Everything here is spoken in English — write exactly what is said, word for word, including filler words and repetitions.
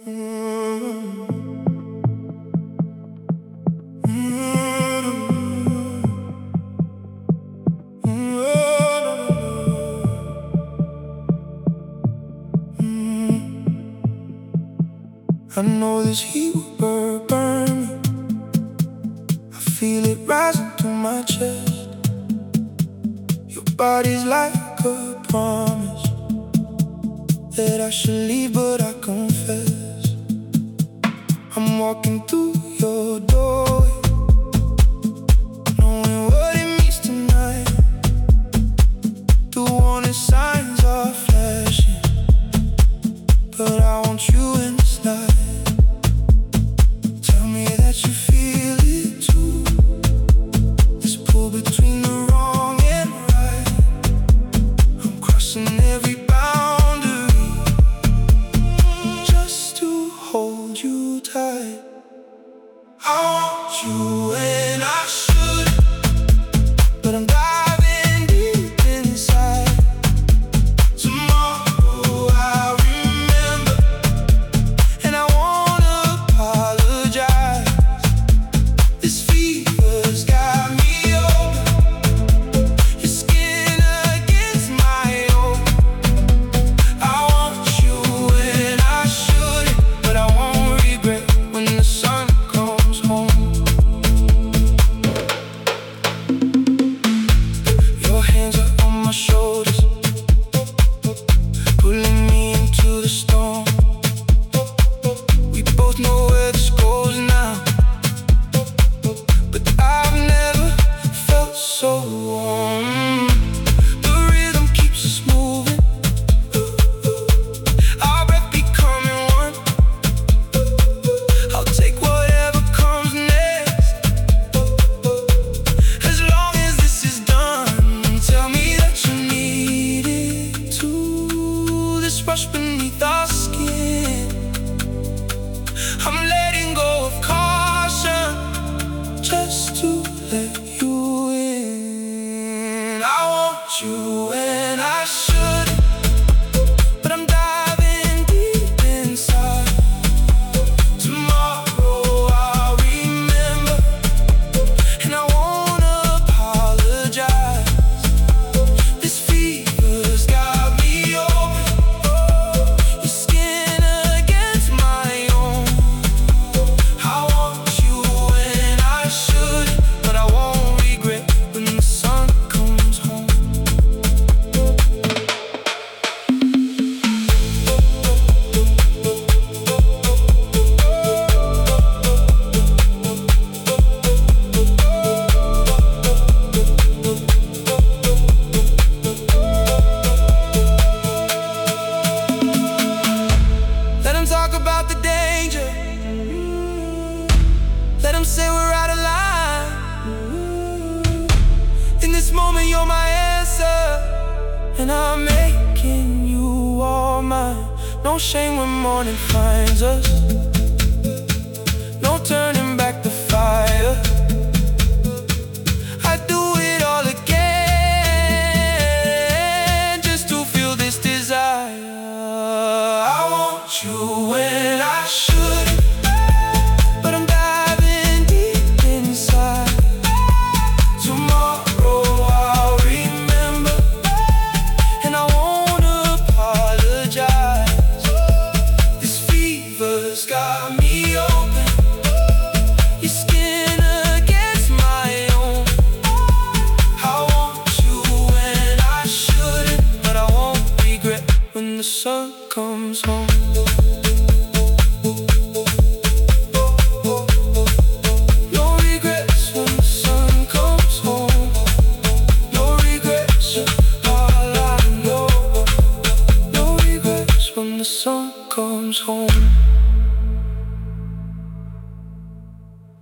I know this heat will burn, burn me. I feel it rising through my chest. Your body's like a promise that I should leave, but I confess I'm walking through your doorway, knowing what it means tonight. The warning signs are flashing, but I want you in this night. Tell me that you feel it too. This pull between the wrong and right. I'm crossing every boundary just to hold you tight. I want you and I should, but I'm diving deep inside. Tomorrow I'll remember, and I wanna apologize. This fever's got me open, your skin against my own. I want you and I shouldn't, but I won't regret when the sun comes home. Your hands are on my shoulders, pulling me into the storm. We both know where this goes now, but I've never felt so warm. The rhythm keeps us moving, our breath becoming one. I'll take whatever comes next, as long as this is done. Tell me that you need it too. This rush beneath our skin, I'm letting go of caution just to let you in. I want you and I shouldn't, but I'm diving deep inside. Tomorrow I'll remember, and I wanna apologize. This fever's got me open, your skin against my own. I want you and I shouldn't, but I won't regret when the sun comes home. Let 'em talk about the danger, let 'em say we're out of line. In this moment you're my answer, and I'm making you all mine. No shame when morning finds us, no turning back the fire. I'd do it all again just to feel this desire. I want you and I shouldn't, but I'm diving deep inside. Tomorrow I'll remember, and I wanna apologize. This fever's got me open, your skin against my own. I want you and I shouldn't, but I won't regret when the sun comes home.